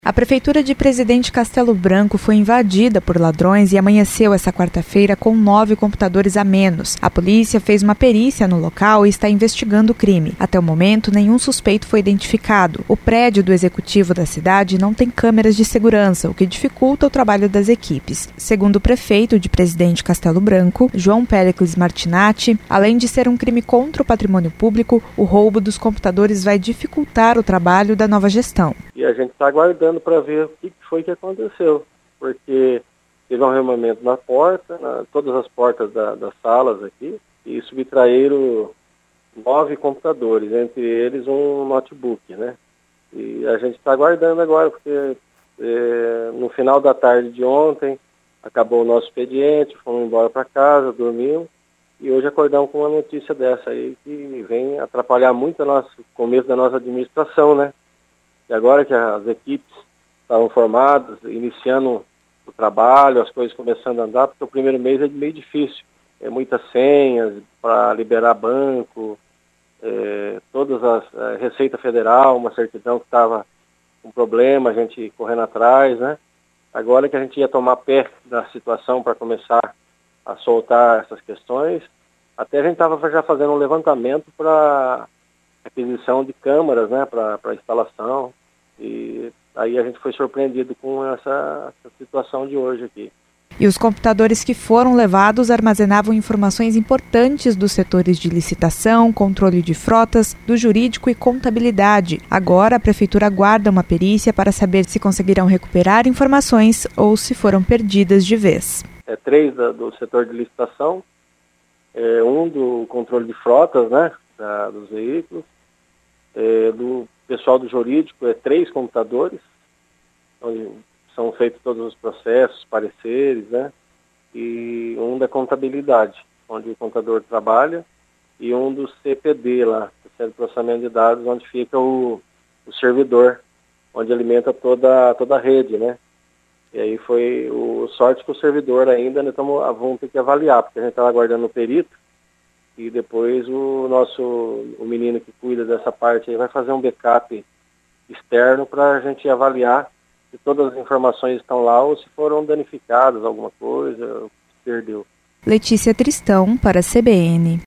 A Prefeitura de Presidente Castelo Branco foi invadida por ladrões e amanheceu essa quarta-feira com 9 computadores a menos. A polícia fez uma perícia no local e está investigando o crime. Até o momento, nenhum suspeito foi identificado. O prédio do executivo da cidade não tem câmeras de segurança, o que dificulta o trabalho das equipes. Segundo o prefeito de Presidente Castelo Branco, João Péricles Martinatti, além de ser um crime contra o patrimônio público, o roubo dos computadores vai dificultar o trabalho da nova gestão. E a gente está aguardando para ver o que foi que aconteceu, porque teve um arrombamento na porta, todas as portas das salas aqui, e subtraíram 9 computadores, entre eles um notebook, né? E a gente está aguardando agora, porque no final da tarde de ontem acabou o nosso expediente, fomos embora para casa, dormimos, e hoje acordamos com uma notícia dessa aí que vem atrapalhar muito o começo da nossa administração, né? E agora que as equipes estavam formadas, iniciando o trabalho, as coisas começando a andar, porque o primeiro mês é meio difícil. É muitas senhas para liberar banco, todas as Receita Federal, uma certidão que estava com problema, a gente correndo atrás, né? Agora que a gente ia tomar pé da situação para começar a soltar essas questões, até a gente estava já fazendo um levantamento para aquisição de câmaras, né, para instalação. E aí a gente foi surpreendido com essa situação de hoje aqui. E os computadores que foram levados armazenavam informações importantes dos setores de licitação, controle de frotas, do jurídico e contabilidade. Agora a Prefeitura aguarda uma perícia para saber se conseguirão recuperar informações ou se foram perdidas de vez. 3 do setor de licitação, um do controle de frotas, né, dos veículos, do pessoal do jurídico 3 computadores, onde são feitos todos os processos, pareceres, né? E um da contabilidade, onde o contador trabalha, e um do CPD lá, Centro de Processamento de Dados, onde fica o servidor, onde alimenta toda a rede, né? E aí foi sorte que o servidor ainda, né, vamos ter que avaliar, porque a gente estava aguardando o perito, e depois o menino que cuida dessa parte aí vai fazer um backup externo para a gente avaliar se todas as informações estão lá ou se foram danificadas, alguma coisa, perdeu. Letícia Tristão para a CBN.